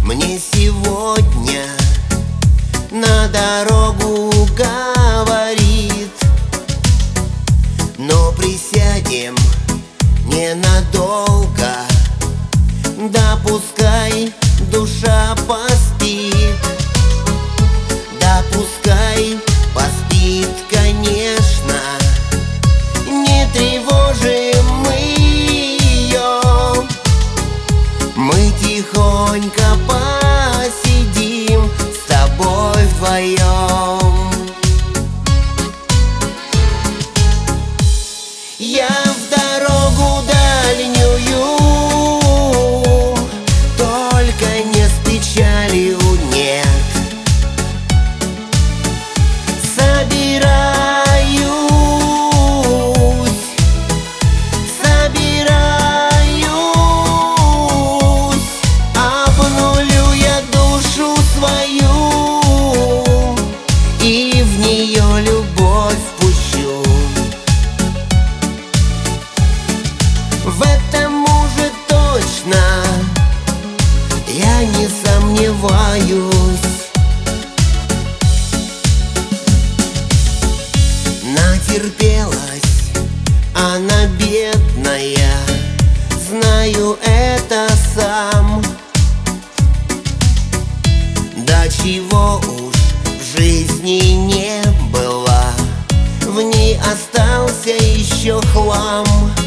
мне сегодня на дорогу говорит, но присядем ненадолго, да пускай душа поспит, да пускай поспит, конечно, не тревожим мы ее. Мы тихонько посидим с тобой вдвоем. Я в дорогу дальнюю, только не с печалью, нет. Обнулю я душу свою и в нее любовь пущу. В этом уже точно я не сомневаюсь. Натерпелась она, бедная, знаю это сам. Да чего уж в жизни не было, в ней остался еще хлам.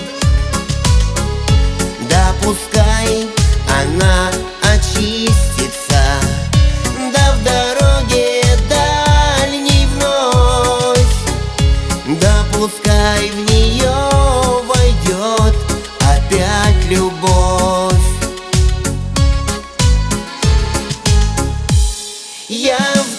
Да пускай она очистится, да в дороге дальней вновь, да пускай в нее войдет опять любовь. Я в